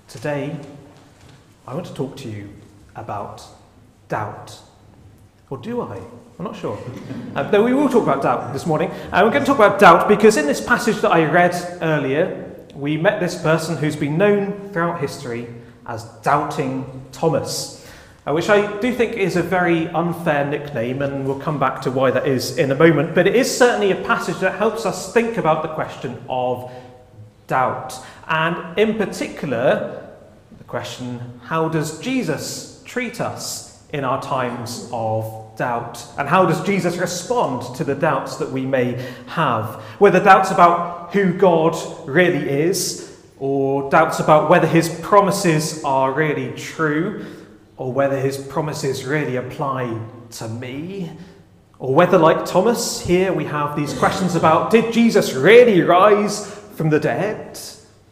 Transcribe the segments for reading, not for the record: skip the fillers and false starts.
Today, I want to talk to you about doubt. Or do I? I'm not sure. No, we will talk about doubt this morning. We're going to talk about doubt because in this passage that I read earlier, we met this person who's been known throughout history as Doubting Thomas, which I do think is a very unfair nickname, and we'll come back to why that is in a moment. But it is certainly a passage that helps us think about the question of doubt. And in particular, the question, how does Jesus treat us in our times of doubt? And how does Jesus respond to the doubts that we may have? Whether doubts about who God really is, or doubts about whether his promises are really true, or whether his promises really apply to me, or whether, like Thomas, here we have these questions about, did Jesus really rise from the dead?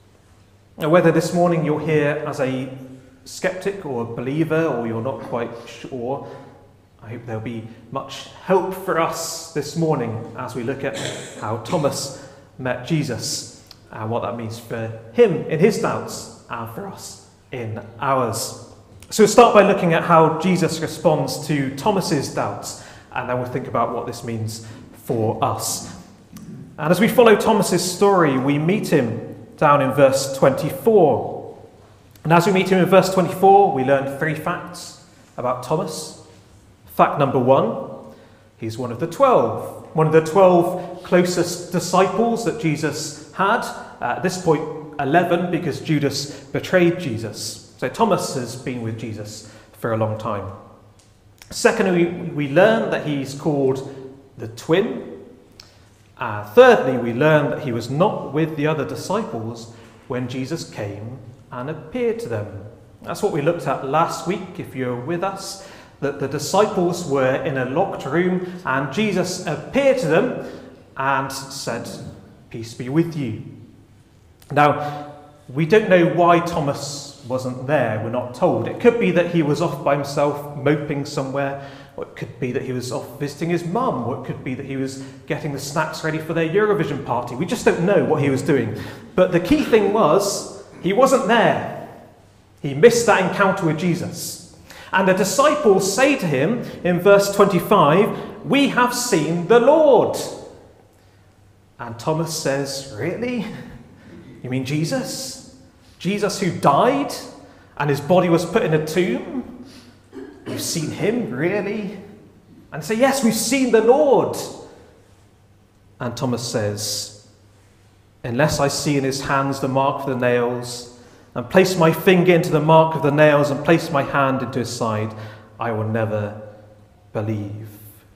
Or whether this morning you're here as a skeptic or a believer, or you're not quite sure, I hope there'll be much help for us this morning as we look at how Thomas met Jesus and what that means for him in his doubts and for us in ours. So we'll start by looking at how Jesus responds to Thomas's doubts, and then we'll think about what this means for us. And as we follow Thomas's story, we meet him down in verse 24. And as we meet him in verse 24, we learn 3 facts about Thomas. Fact number 1, he's one of the 12. One of the 12 closest disciples that Jesus had. At this point, 11, because Judas betrayed Jesus. So Thomas has been with Jesus for a long time. Secondly, we learn that he's called the twin. Thirdly, we learn that he was not with the other disciples when Jesus came and appeared to them. That's what we looked at last week, if you're with us, that the disciples were in a locked room and Jesus appeared to them and said, "Peace be with you." Now, we don't know why Thomas wasn't there, we're not told. It could be that he was off by himself moping somewhere, or it could be that he was off visiting his mum, or it could be that he was getting the snacks ready for their Eurovision party. We just don't know what he was doing. But the key thing was, he wasn't there. He missed that encounter with Jesus. And the disciples say to him in verse 25, "We have seen the Lord." And Thomas says, "Really? You mean Jesus? Jesus who died and his body was put in a tomb? You've seen him, really?" And say, "Yes, we've seen the Lord." And Thomas says, "Unless I see in his hands the mark of the nails, and place my finger into the mark of the nails, and place my hand into his side, I will never believe."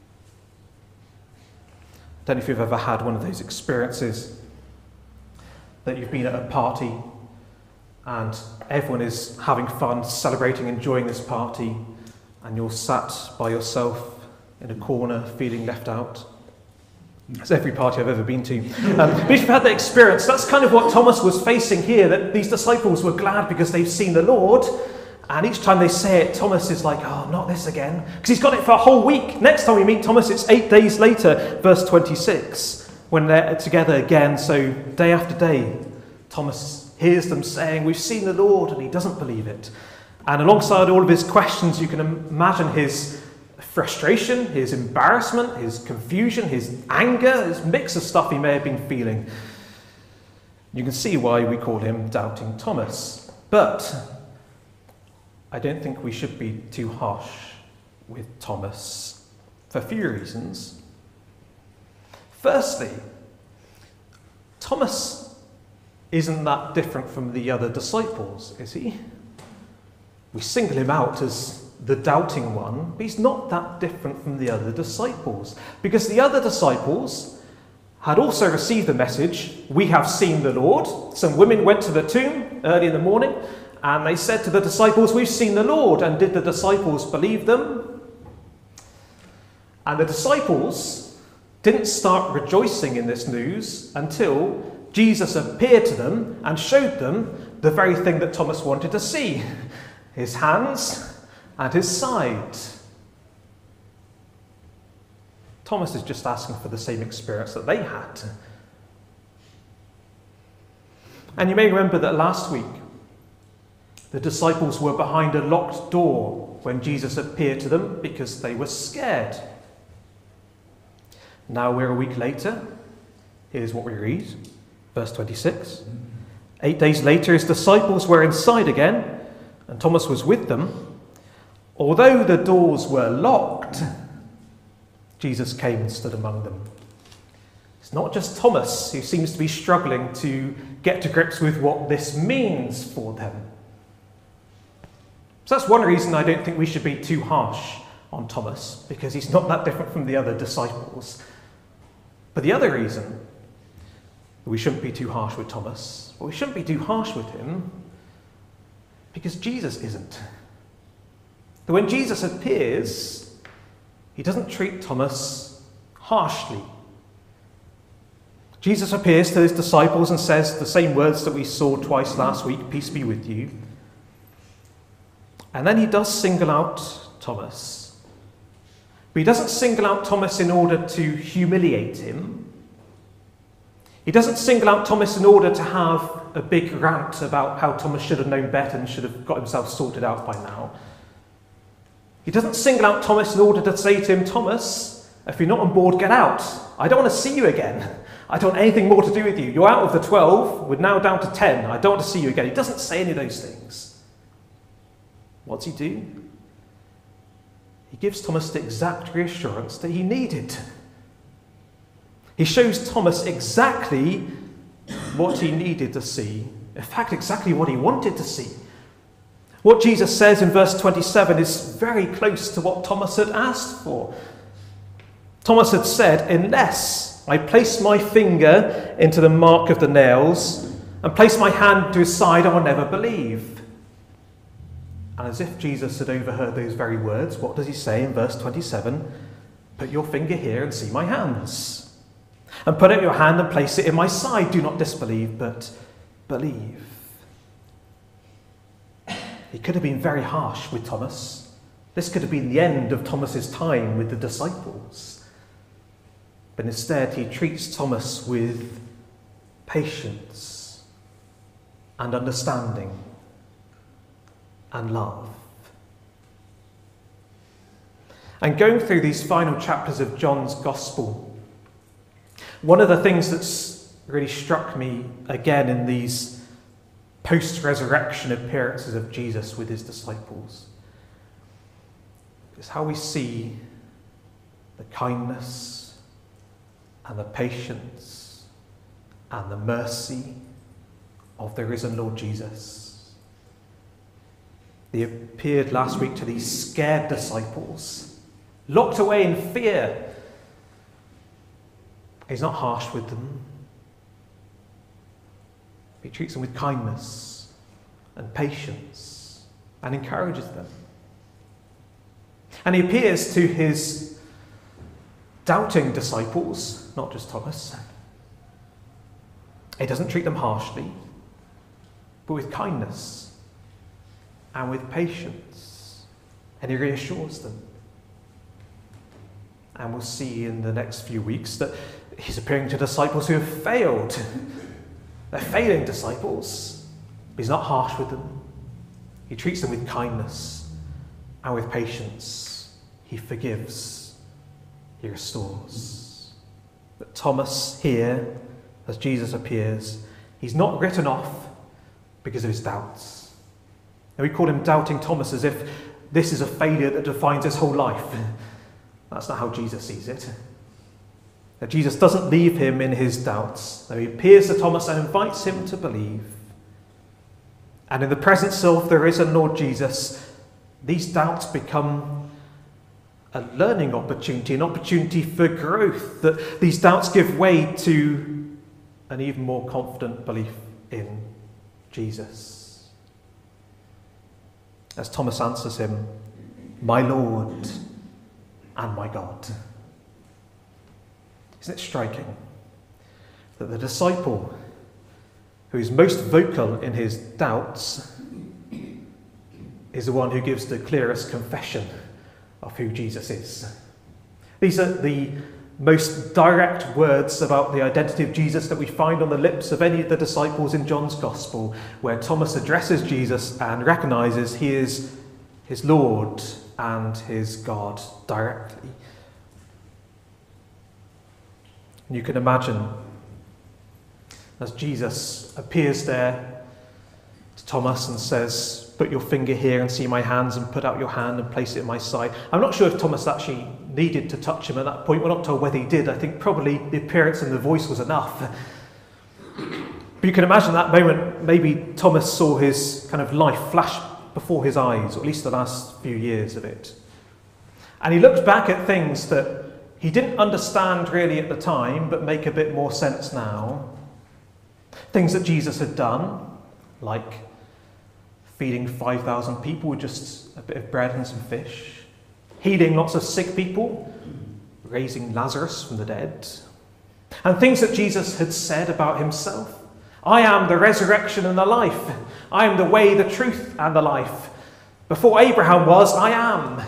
I don't know if you've ever had one of those experiences that you've been at a party and everyone is having fun, celebrating, enjoying this party, and you're sat by yourself in a corner feeling left out. It's every party I've ever been to. But if you've had that experience, that's kind of what Thomas was facing here, that these disciples were glad because they've seen the Lord, and each time they say it, Thomas is like, "Oh, not this again," because he's got it for a whole week. Next time we meet Thomas, it's 8 days later, verse 26, when they're together again. So day after day, Thomas hears them saying, "We've seen the Lord," and he doesn't believe it. And alongside all of his questions, you can imagine his frustration, his embarrassment, his confusion, his anger, his mix of stuff he may have been feeling. You can see why we call him Doubting Thomas. But I don't think we should be too harsh with Thomas for a few reasons. Firstly, Thomas isn't that different from the other disciples, is he? We single him out as the doubting one, but he's not that different from the other disciples, because the other disciples had also received the message, "We have seen the Lord." Some women went to the tomb early in the morning and they said to the disciples, "We've seen the Lord." And did the disciples believe them? And the disciples didn't start rejoicing in this news until Jesus appeared to them and showed them the very thing that Thomas wanted to see, his hands and his side. Thomas is just asking for the same experience that they had. And you may remember that last week The disciples were behind a locked door when Jesus appeared to them because they were scared. Now we're a week later. Here's what we read, verse 26. 8 days later, his disciples were inside again, and Thomas was with them. Although the doors were locked, Jesus came and stood among them. It's not just Thomas who seems to be struggling to get to grips with what this means for them. So that's one reason I don't think we should be too harsh on Thomas, because he's not that different from the other disciples. But the other reason we shouldn't be too harsh with Thomas, or we shouldn't be too harsh with him, because Jesus isn't. But when Jesus appears, he doesn't treat Thomas harshly. Jesus appears to his disciples and says the same words that we saw twice last week, peace be with you. And then he does single out Thomas. But he doesn't single out Thomas in order to humiliate him. He doesn't single out Thomas in order to have a big rant about how Thomas should have known better and should have got himself sorted out by now. He doesn't single out Thomas in order to say to him, Thomas, if you're not on board, get out. I don't want to see you again. I don't want anything more to do with you. You're out of the 12. We're now down to 10. I don't want to see you again. He doesn't say any of those things. What's he do? He gives Thomas the exact reassurance that he needed. He shows Thomas exactly what he needed to see. In fact, exactly what he wanted to see. What Jesus says in verse 27 is very close to what Thomas had asked for. Thomas had said, unless I place my finger into the mark of the nails and place my hand to his side, I will never believe. And as if Jesus had overheard those very words, what does he say in verse 27? Put your finger here and see my hands. And put out your hand and place it in my side. Do not disbelieve, but believe. He could have been very harsh with Thomas. This could have been the end of Thomas's time with the disciples. But instead, he treats Thomas with patience and understanding and love. And going through these final chapters of John's Gospel, one of the things that's really struck me again in these post-resurrection appearances of Jesus with his disciples is how we see the kindness and the patience and the mercy of the risen Lord Jesus. He appeared last week to these scared disciples, locked away in fear. He's not harsh with them. He treats them with kindness and patience and encourages them. And he appears to his doubting disciples, not just Thomas. He doesn't treat them harshly, but with kindness and with patience. And he reassures them. And we'll see in the next few weeks that he's appearing to disciples who have failed. They're failing disciples. But he's not harsh with them. He treats them with kindness and with patience. He forgives. He restores. But Thomas here, as Jesus appears, he's not written off because of his doubts. And we call him Doubting Thomas as if this is a failure that defines his whole life. That's not how Jesus sees it. That Jesus doesn't leave him in his doubts. No, he appears to Thomas and invites him to believe. And in the presence of the risen Lord Jesus, these doubts become a learning opportunity, an opportunity for growth. That these doubts give way to an even more confident belief in Jesus. As Thomas answers him, my Lord and my God. Isn't it striking that the disciple who is most vocal in his doubts is the one who gives the clearest confession of who Jesus is? These are the most direct words about the identity of Jesus that we find on the lips of any of the disciples in John's Gospel, where Thomas addresses Jesus and recognises he is his Lord and his God directly. And you can imagine as Jesus appears there to Thomas and says, "Put your finger here and see my hands, and put out your hand and place it in my side." I'm not sure if Thomas actually needed to touch him at that point. We're not told whether he did. I think probably the appearance and the voice was enough. But you can imagine that moment, maybe Thomas saw his kind of life flash before his eyes, or at least the last few years of it. And he looked back at things that he didn't understand really at the time, but make a bit more sense now. Things that Jesus had done, like feeding 5,000 people with just a bit of bread and some fish, healing lots of sick people, raising Lazarus from the dead, and things that Jesus had said about himself. "I am the resurrection and the life. I am the way, the truth, and the life. Before Abraham was, I am."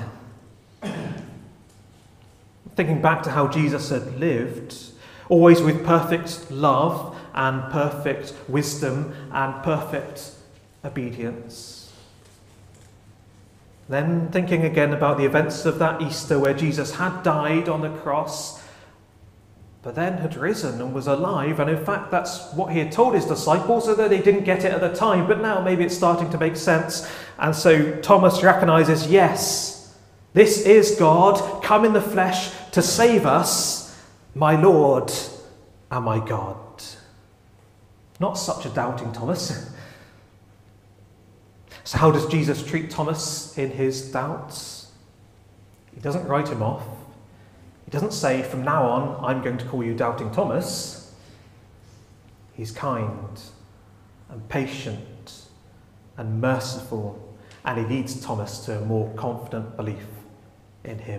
Thinking back to how Jesus had lived, always with perfect love and perfect wisdom and perfect obedience. Then thinking again about the events of that Easter where Jesus had died on the cross, but then had risen and was alive. And in fact, that's what he had told his disciples, although they didn't get it at the time. But now maybe it's starting to make sense. And so Thomas recognises, yes, this is God come in the flesh to save us, my Lord and my God. Not such a doubting Thomas. So how does Jesus treat Thomas in his doubts? He doesn't write him off. He doesn't say, "From now on, I'm going to call you Doubting Thomas." He's kind and patient and merciful, and he leads Thomas to a more confident belief in him.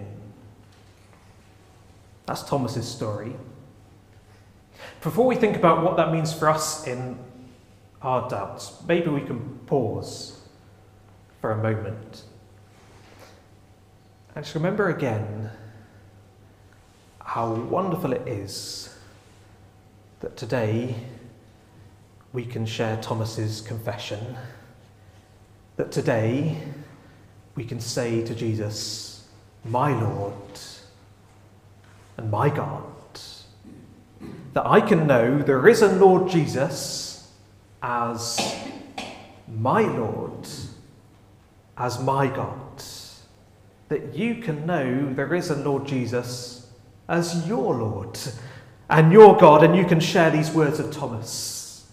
That's Thomas's story. Before we think about what that means for us in our doubts, maybe we can pause for a moment and just remember again how wonderful it is that today we can share Thomas's confession, that today we can say to Jesus, "My Lord and my God," that I can know the risen Lord Jesus as my Lord, as my God, that you can know the risen Lord Jesus as your Lord and your God, and you can share these words of Thomas.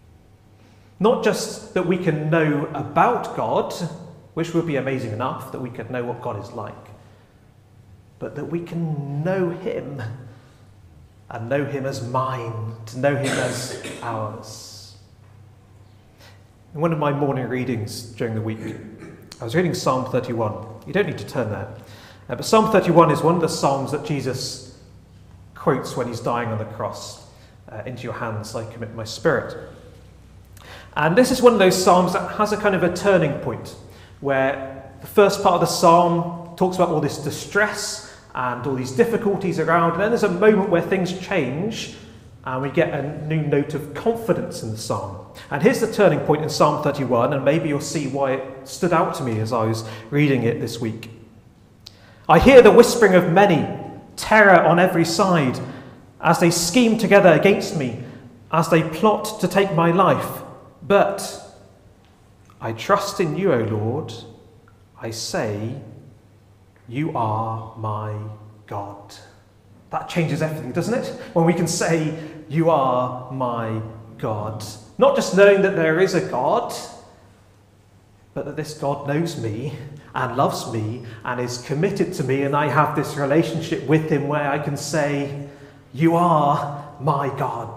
Not just that we can know about God, which would be amazing enough, that we could know what God is like, but that we can know him and know him as mine, to know him as ours. In one of my morning readings during the week, I was reading Psalm 31. You don't need to turn there. But Psalm 31 is one of the psalms that Jesus quotes when he's dying on the cross. "Into your hands I commit my spirit." And this is one of those psalms that has a kind of a turning point, where the first part of the psalm talks about all this distress and all these difficulties around, and then there's a moment where things change and we get a new note of confidence in the psalm. And here's the turning point in Psalm 31, and maybe you'll see why it stood out to me as I was reading it this week. "I hear the whispering of many, terror on every side, as they scheme together against me, as they plot to take my life. But I trust in you, O Lord. I say, you are my God." That changes everything, doesn't it? When we can say, "You are my God." Not just knowing that there is a God, but that this God knows me and loves me and is committed to me, and I have this relationship with him where I can say, "You are my God."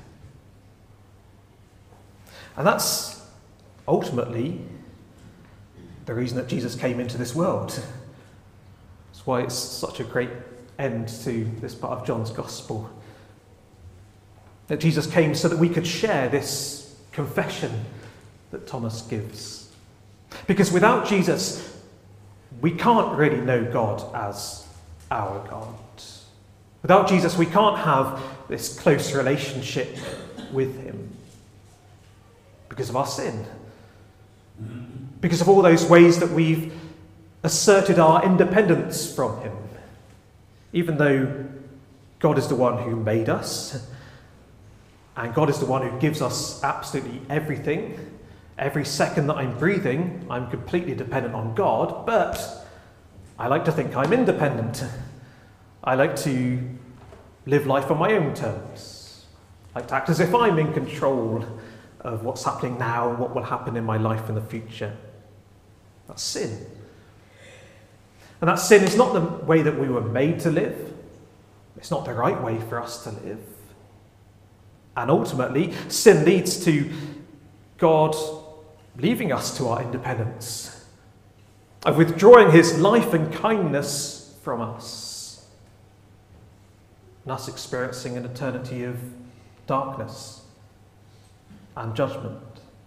And that's ultimately the reason that Jesus came into this world. That's why it's such a great end to this part of John's Gospel. That Jesus came so that we could share this confession that Thomas gives. Because without Jesus, we can't really know God as our God. Without Jesus, we can't have this close relationship with him because of our sin. Because of all those ways that we've asserted our independence from him. Even though God is the one who made us, and God is the one who gives us absolutely everything. Every second that I'm breathing, I'm completely dependent on God, but I like to think I'm independent. I like to live life on my own terms. I like to act as if I'm in control of what's happening now and what will happen in my life in the future. That's sin. And that sin is not the way that we were made to live. It's not the right way for us to live. And ultimately, sin leads to God leaving us to our independence, of withdrawing his life and kindness from us, and us experiencing an eternity of darkness and judgment.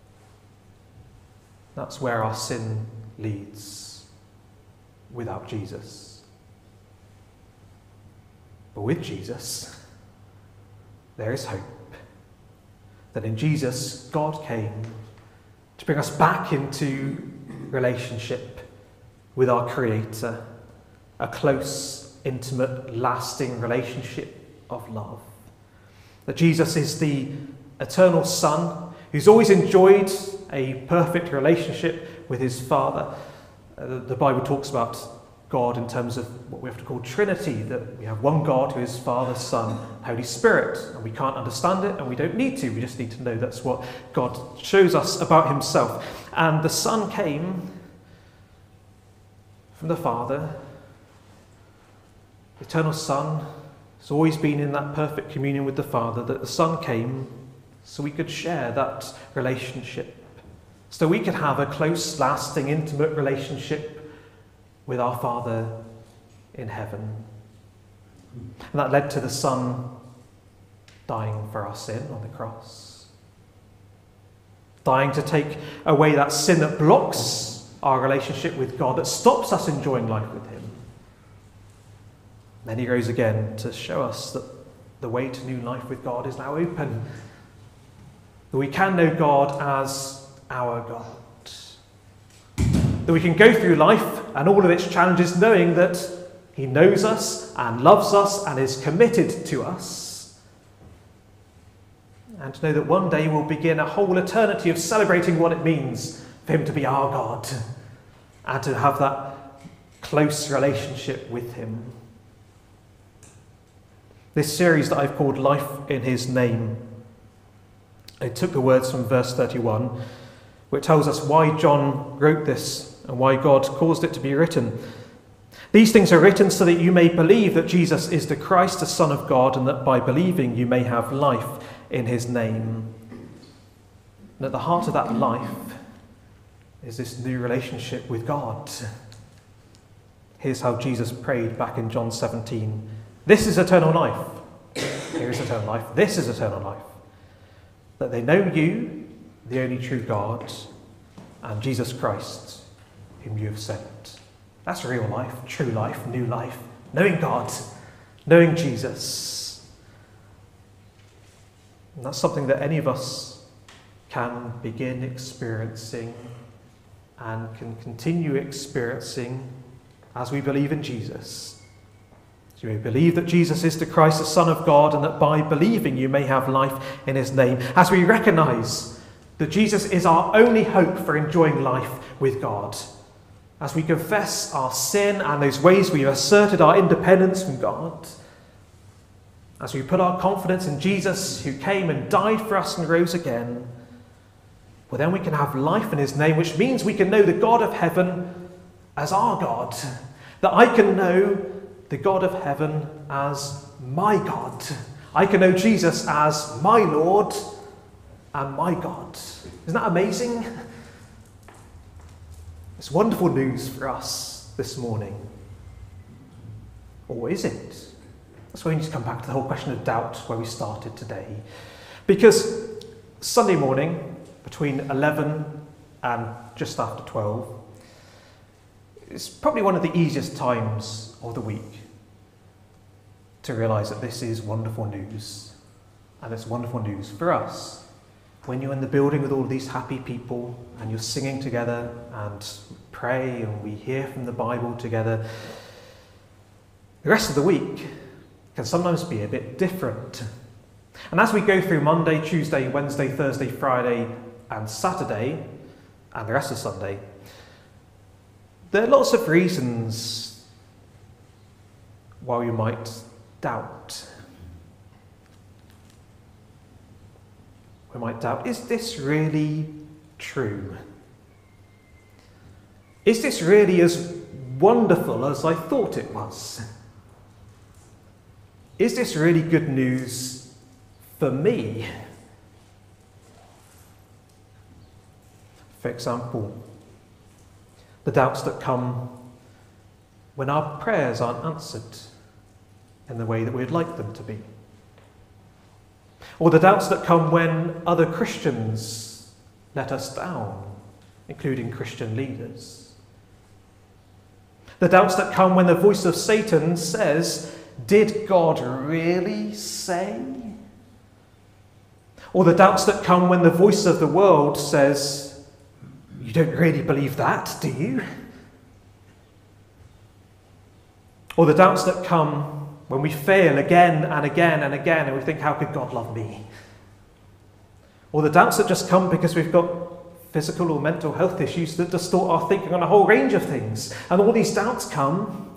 That's where our sin leads without Jesus. But with Jesus, there is hope. That in Jesus, God came to bring us back into relationship with our Creator, a close, intimate, lasting relationship of love. That Jesus is the eternal Son who's always enjoyed a perfect relationship with his Father. The Bible talks about God in terms of what we have to call Trinity, that we have one God who is Father, Son, Holy Spirit, and we can't understand it and we don't need to, we just need to know that's what God shows us about himself. And the Son came from the Father. The eternal Son has always been in that perfect communion with the Father, that the Son came so we could share that relationship, so we could have a close, lasting, intimate relationship with our Father in heaven. And that led to the Son dying for our sin on the cross. Dying to take away that sin that blocks our relationship with God, that stops us enjoying life with him. Then he rose again to show us that the way to new life with God is now open. That we can know God as our God. That we can go through life and all of its challenges knowing that he knows us and loves us and is committed to us. And to know that one day we'll begin a whole eternity of celebrating what it means for him to be our God and to have that close relationship with him. This series that I've called Life in His Name, I took the words from verse 31, which tells us why John wrote this and why God caused it to be written. These things are written so that you may believe that Jesus is the Christ, the Son of God, and that by believing you may have life in his name. And at the heart of that life is this new relationship with God. Here's how Jesus prayed back in John 17. This is eternal life. Here is eternal life. This is eternal life. That they know you, the only true God, and Jesus Christ, whom you have sent. That's real life, true life, new life. Knowing God, knowing Jesus. And that's something that any of us can begin experiencing and can continue experiencing as we believe in Jesus. So you may believe that Jesus is the Christ, the Son of God, and that by believing you may have life in his name. As we recognise that Jesus is our only hope for enjoying life with God. As we confess our sin and those ways we've asserted our independence from God. As we put our confidence in Jesus, who came and died for us and rose again. Well, then we can have life in his name, which means we can know the God of heaven as our God. That I can know the God of heaven as my God. I can know Jesus as my Lord and my God. Isn't that amazing? It's wonderful news for us this morning. Or is it? That's why we need to come back to the whole question of doubt where we started today. Because Sunday morning, between 11 and just after 12, it's probably one of the easiest times of the week to realise that this is wonderful news. And it's wonderful news for us. When you're in the building with all of these happy people and you're singing together and pray and we hear from the Bible together, the rest of the week can sometimes be a bit different. And as we go through Monday, Tuesday, Wednesday, Thursday, Friday and Saturday and the rest of Sunday, there are lots of reasons why we might doubt. We might doubt, is this really true? Is this really as wonderful as I thought it was? Is this really good news for me? For example, the doubts that come when our prayers aren't answered in the way that we'd like them to be. Or the doubts that come when other Christians let us down, including Christian leaders. The doubts that come when the voice of Satan says, "Did God really say?" Or the doubts that come when the voice of the world says, "You don't really believe that, do you?" Or the doubts that come when we fail again and again and again and we think, how could God love me? Or the doubts that just come because we've got physical or mental health issues that distort our thinking on a whole range of things. And all these doubts come,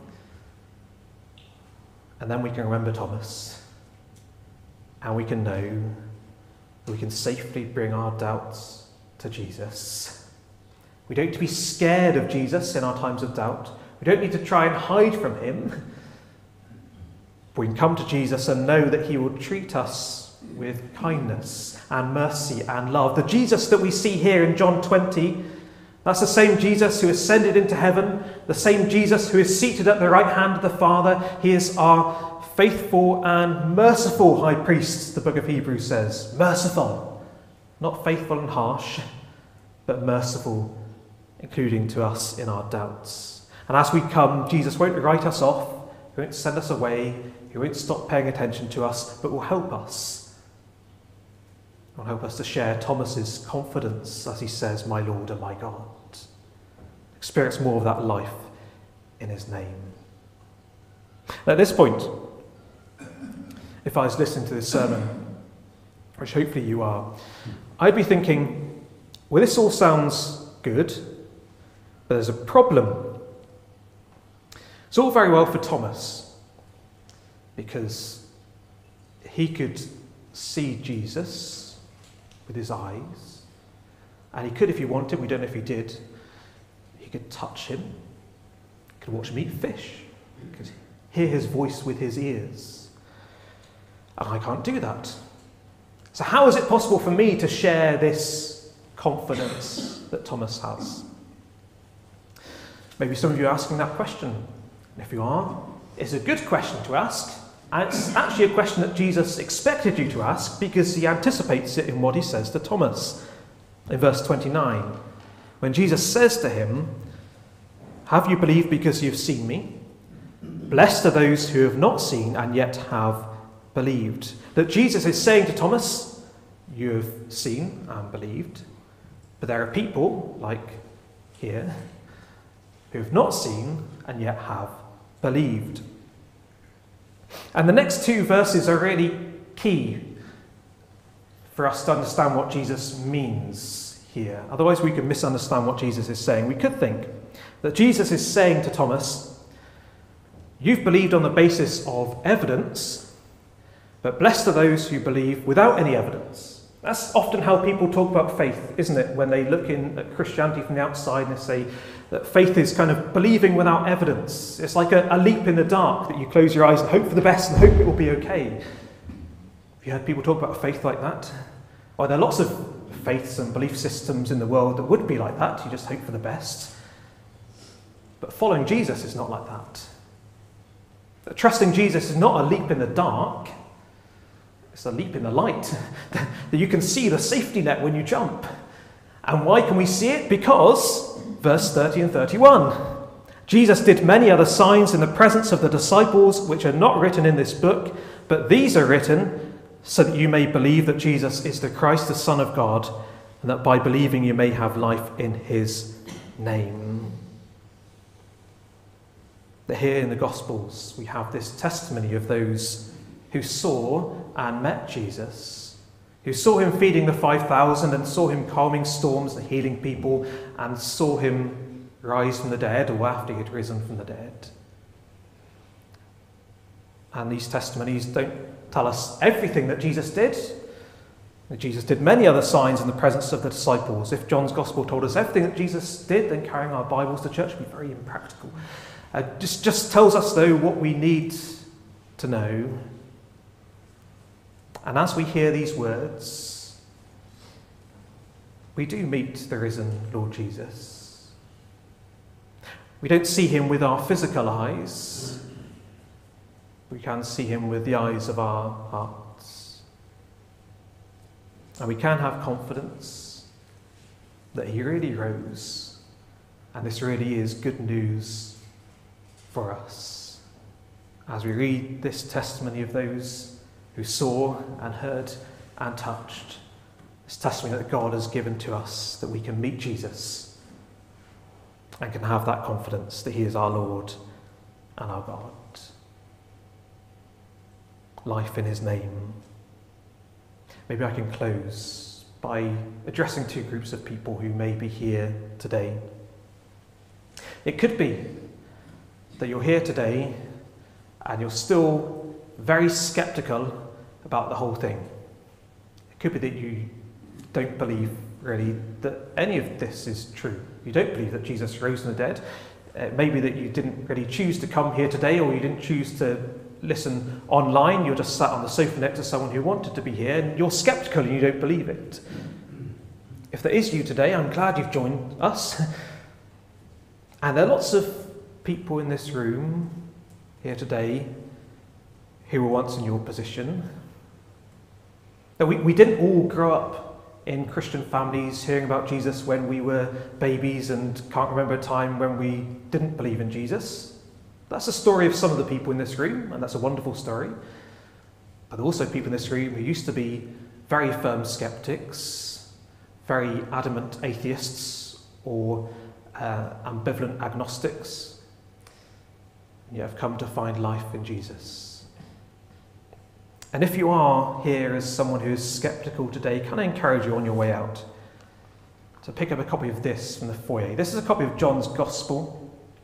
and then we can remember Thomas, and we can know that we can safely bring our doubts to Jesus. We don't need to be scared of Jesus in our times of doubt. We don't need to try and hide from him. We can come to Jesus and know that he will treat us with kindness and mercy and love. The Jesus that we see here in John 20, that's the same Jesus who ascended into heaven, the same Jesus who is seated at the right hand of the Father. He is our faithful and merciful high priest, the book of Hebrews says. Merciful, not faithful and harsh, but merciful, including to us in our doubts. And as we come, Jesus won't write us off, he won't send us away, he won't stop paying attention to us, but will help us. He will help us to share Thomas's confidence as he says, "My Lord and my God." Experience more of that life in his name. At this point, if I was listening to this sermon, which hopefully you are, I'd be thinking, well, this all sounds good, but there's a problem. It's all very well for Thomas, because he could see Jesus with his eyes, and he could, if he wanted, we don't know if he did, he could touch him, he could watch him eat fish, he could hear his voice with his ears. And I can't do that. So how is it possible for me to share this confidence that Thomas has? Maybe some of you are asking that question. And if you are, it's a good question to ask. And it's actually a question that Jesus expected you to ask because he anticipates it in what he says to Thomas. In verse 29, when Jesus says to him, "Have you believed because you've seen me? Blessed are those who have not seen and yet have believed." That Jesus is saying to Thomas, you have seen and believed, but there are people, like here, who have not seen and yet have believed. And the next two verses are really key for us to understand what Jesus means here. Otherwise we could misunderstand what Jesus is saying. We could think that Jesus is saying to Thomas, you've believed on the basis of evidence, but blessed are those who believe without any evidence. That's often how people talk about faith, isn't it? When they look in at Christianity from the outside and they say that faith is kind of believing without evidence. It's like a leap in the dark that you close your eyes and hope for the best and hope it will be okay. Have you heard people talk about faith like that? Well, there are lots of faiths and belief systems in the world that would be like that. You just hope for the best. But following Jesus is not like that. Trusting Jesus is not a leap in the dark. It's a leap in the light. That you can see the safety net when you jump. And why can we see it? Because, verse 30 and 31, Jesus did many other signs in the presence of the disciples, which are not written in this book, but these are written so that you may believe that Jesus is the Christ, the Son of God, and that by believing you may have life in his name. That here in the Gospels we have this testimony of those who saw and met Jesus, who saw him feeding the 5,000 and saw him calming storms and healing people and saw him rise from the dead or after he had risen from the dead. And these testimonies don't tell us everything that Jesus did. Jesus did many other signs in the presence of the disciples. If John's Gospel told us everything that Jesus did, then carrying our Bibles to church would be very impractical. Just tells us, though, what we need to know. And as we hear these words, we do meet the risen Lord Jesus. We don't see him with our physical eyes. We can see him with the eyes of our hearts. And we can have confidence that he really rose, and this really is good news for us. As we read this testimony of those who saw and heard and touched, this testimony that God has given to us, that we can meet Jesus and can have that confidence that he is our Lord and our God. Life in his name. Maybe I can close by addressing two groups of people who may be here today. It could be that you're here today and you're still very sceptical about the whole thing. It could be that you don't believe really that any of this is true. You don't believe that Jesus rose from the dead. It may be that you didn't really choose to come here today, or you didn't choose to listen online. You're just sat on the sofa next to someone who wanted to be here, and you're sceptical and you don't believe it. If that is you today, I'm glad you've joined us. And there are lots of people in this room here today who were once in your position. That we didn't all grow up in Christian families hearing about Jesus when we were babies and can't remember a time when we didn't believe in Jesus. That's the story of some of the people in this room, and that's a wonderful story. But there are also people in this room who used to be very firm skeptics, very adamant atheists, or ambivalent agnostics, and yet have come to find life in Jesus. And if you are here as someone who is sceptical today, can I encourage you on your way out to pick up a copy of this from the foyer? This is a copy of John's Gospel.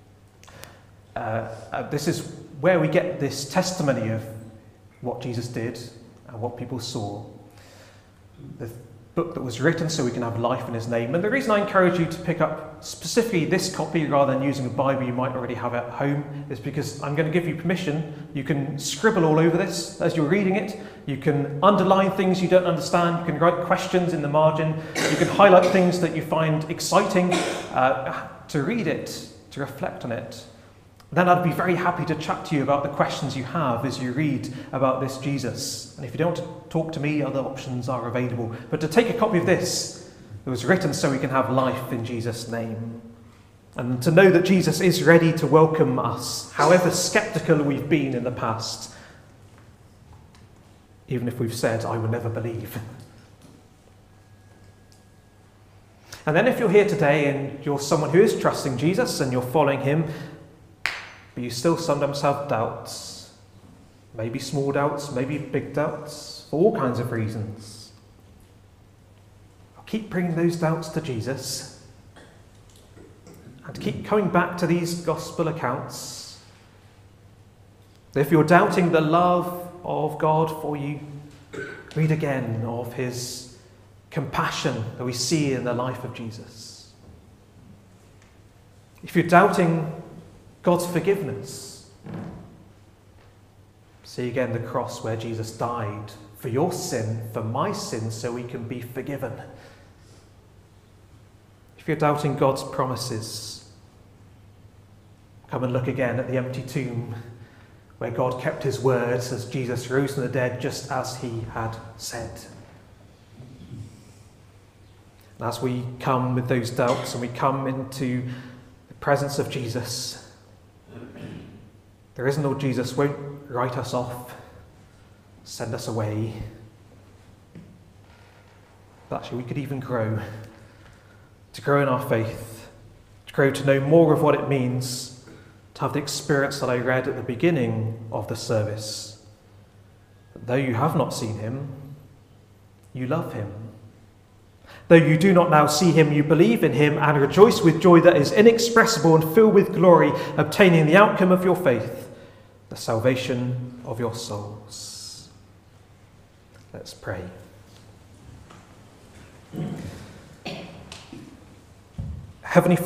This is where we get this testimony of what Jesus did and what people saw. The book that was written so we can have life in his name. And the reason I encourage you to pick up specifically this copy rather than using a Bible you might already have at home is because I'm going to give you permission. You can scribble all over this as you're reading it. You can underline things you don't understand. You can write questions in the margin. You can highlight things that you find exciting to read it, to reflect on it. Then I'd be very happy to chat to you about the questions you have as you read about this Jesus. And if you don't want to talk to me, other options are available. But to take a copy of this, it was written so we can have life in Jesus' name. And to know that Jesus is ready to welcome us, however sceptical we've been in the past. Even if we've said, I will never believe. And then if you're here today and you're someone who is trusting Jesus and you're following him, but you still sometimes have doubts, maybe small doubts, maybe big doubts, for all kinds of reasons. I'll keep bringing those doubts to Jesus and keep coming back to these gospel accounts. If you're doubting the love of God for you, read again of his compassion that we see in the life of Jesus. If you're doubting God's forgiveness, see again the cross where Jesus died for your sin, for my sin, so we can be forgiven. If you're doubting God's promises, come and look again at the empty tomb where God kept his words as Jesus rose from the dead just as he had said. And as we come with those doubts and we come into the presence of Jesus, The risen Lord Jesus won't write us off, send us away. But actually, we could even grow, to grow in our faith, to grow to know more of what it means to have the experience that I read at the beginning of the service. That though you have not seen him, you love him. Though you do not now see him, you believe in him and rejoice with joy that is inexpressible and filled with glory, obtaining the outcome of your faith, the salvation of your souls. Let's pray. Heavenly Father,